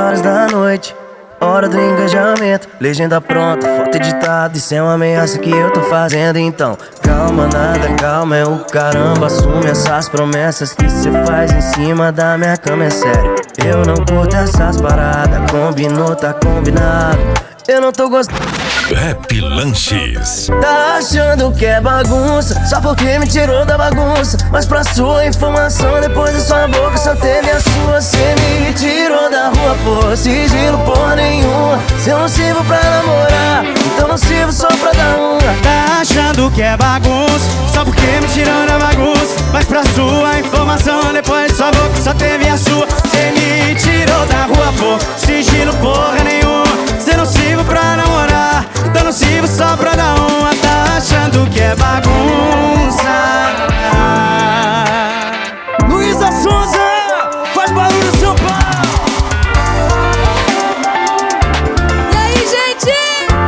horas da noite, hora do engajamento. Legenda pronta, foto editada, isso é uma ameaça que eu tô fazendo. Então, calma, nada, calma, é o caramba. Assume essas promessas que cê faz em cima da minha cama, é sério. Eu não curto essas paradas, combinou, tá combinado. Eu não tô gostando. Rap Lanches. Tá achando que é bagunça, só porque me tirou da bagunça. Mas pra sua informação, depois da sua boca só teve a sua. Cê me tirou da rua por sigilo, porra nenhuma. Se eu não sirvo pra namorar, então não sirvo só pra dar uma. Tá achando que é bagunça, só porque me tirou da bagunça. Mas pra sua informação, depois da sua boca só teve a sua. Cê me tirou da rua por sigilo, porra nenhuma. Cê não sirvo pra namorar, então não sirvo só pra dar uma. Tá achando que é bagunça. Luísa Sonza, faz barulho São Paulo. E aí, gente?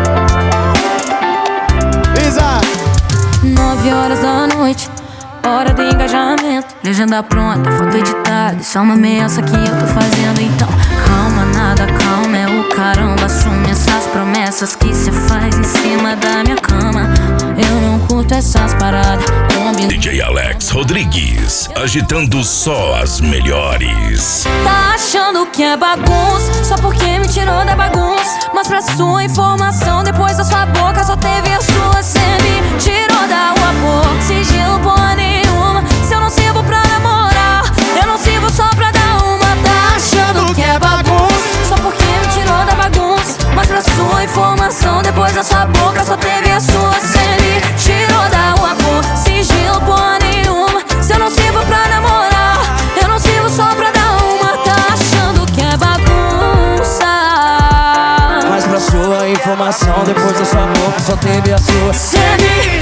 Isa. 9 horas da noite, hora do engajamento. Legenda pronta, foto editada, isso é uma ameaça que eu tô fazendo. Então, calma, nada, calma, é o caramba. Assume essas promessas que cê faz em cima da minha cama. Eu não curto essas paradas, DJ Alex Rodrigues, agitando só as melhores. Tá achando que é bagunça, só porque me tirou da bagunça. Mas pra sua informação, depois da sua boca só teve a sua. Cê me tirou da rua por sigilo, porra nenhuma. Se eu não sirvo pra namorar, eu não sirvo só pra dar uma. Tá achando que é bagunça, só porque me tirou da bagunça. Mas pra sua informação, depois da sua boca só teve a sua. Cê me tirou da rua por sigilo, porra nenhuma. Se eu não sirvo pra namorar, eu não sirvo só pra dar uma. Tá achando que é bagunça, Mas pra sua informação, depois da sua boca só teve a sua. cê me